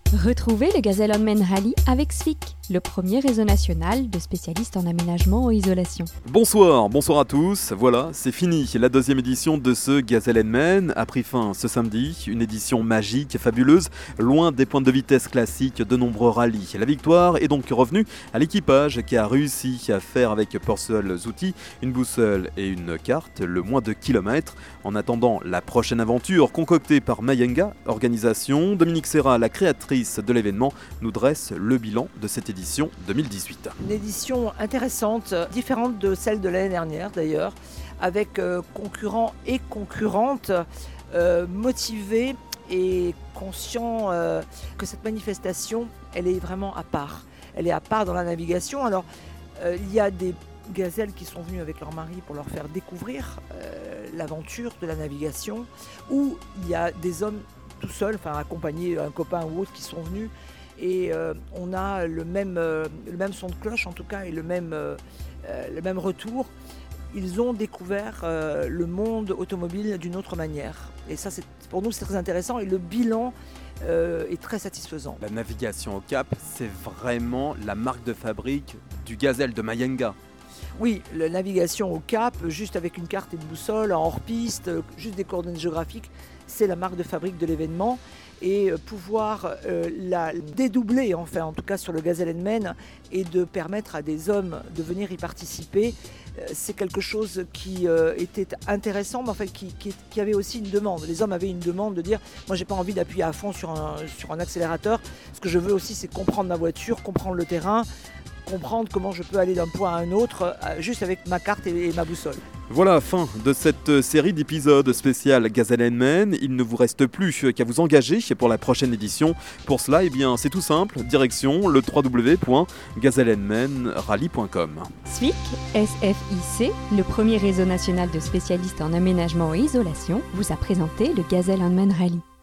Retrouvez le Gazelle-Onmen Rally avec SFIC, le premier réseau national de spécialistes en aménagement et isolation. Bonsoir à tous. Voilà, c'est fini. La deuxième édition de ce Gazelle-Onmen a pris fin ce samedi. Une édition magique, fabuleuse, loin des pointes de vitesse classiques de nombreux rallyes. La victoire est donc revenue à l'équipage qui a réussi à faire avec pour seuls outils une boussole et une carte le moins de kilomètres. En attendant la prochaine aventure concoctée par Mayenga Organisation, Dominique Serra, la créatrice de l'événement, nous dresse le bilan de cette édition 2018. Une édition intéressante, différente de celle de l'année dernière d'ailleurs, avec concurrents et concurrentes motivés et conscients que cette manifestation, elle est vraiment à part. Elle est à part dans la navigation. Alors, il y a des gazelles qui sont venues avec leur mari pour leur faire découvrir l'aventure de la navigation, ou il y a des hommes tout seuls, enfin accompagnés, un copain ou autre qui sont venus, et on a le même son de cloche en tout cas, et le même retour. Ils ont découvert le monde automobile d'une autre manière, et ça pour nous c'est très intéressant, et le bilan est très satisfaisant. La navigation au Cap, c'est vraiment la marque de fabrique du Gazelle de Mayenga. Oui, la navigation au Cap, juste avec une carte et une boussole, en hors-piste, juste des coordonnées géographiques, c'est la marque de fabrique de l'événement. Et pouvoir la dédoubler, enfin, en tout cas sur le Gazelle-Onmen, et de permettre à des hommes de venir y participer, c'est quelque chose qui était intéressant, mais enfin, qui avait aussi une demande. Les hommes avaient une demande de dire « moi j'ai pas envie d'appuyer à fond sur un accélérateur, ce que je veux aussi c'est comprendre ma voiture, comprendre le terrain, comprendre comment je peux aller d'un point à un autre juste avec ma carte et ma boussole. » Voilà, fin de cette série d'épisodes spécial Gazelle-Onmen. Il ne vous reste plus qu'à vous engager pour la prochaine édition. Pour cela, c'est tout simple, direction le www.gazelleonmenrally.com. SFIC, S-F-I-C, le premier réseau national de spécialistes en aménagement et isolation, vous a présenté le Gazelle-Onmen Rally.